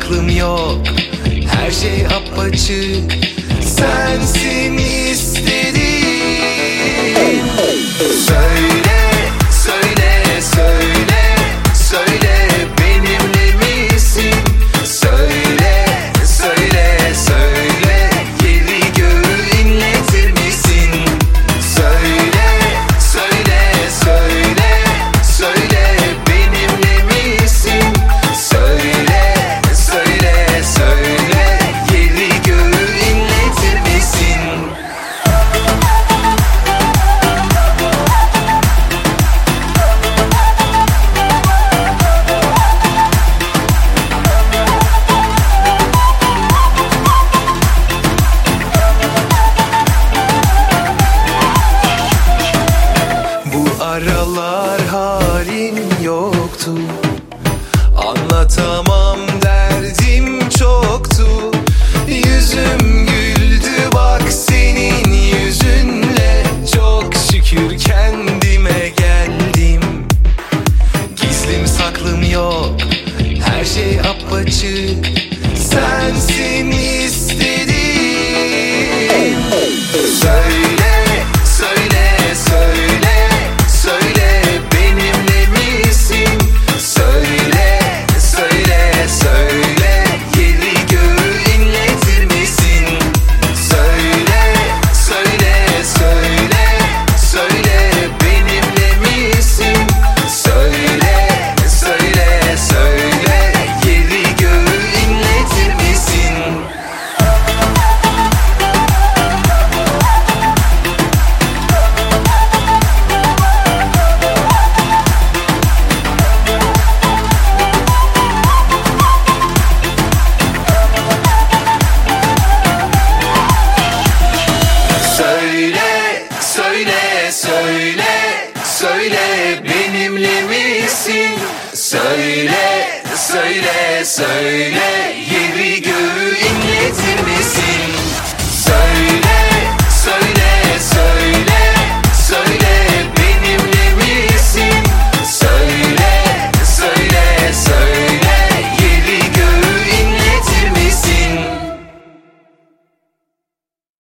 saklım yok. Her şey apaçık, sensin istediğim. Söyle, söyle, söyle, söyle, benimle misin? Söyle, söyle, söyle, yeri göğü inletir misin? Söyle, söyle, söyle, söyle, benimle misin? Söyle, söyle, söyle, yeri göğü inletir misin? Bu aralar halin yoktu, anlatamam derdim çoktu. Yüzüm güldü bak senin yüzünle, çok şükür kendime geldim. Gizlim saklım yok, her şey apaçık, sensin istediğim. Söyle, söyle, söyle, söyle, benimle misin? Söyle, söyle, söyle, yeri göğü inletir misin? Söyle, söyle, söyle, söyle, benimle misin? Söyle, söyle, söyle, yeri göğü inletir misin? Söyle, söyle, söyle, söyle, benimle misin? Söyle, söyle, söyle,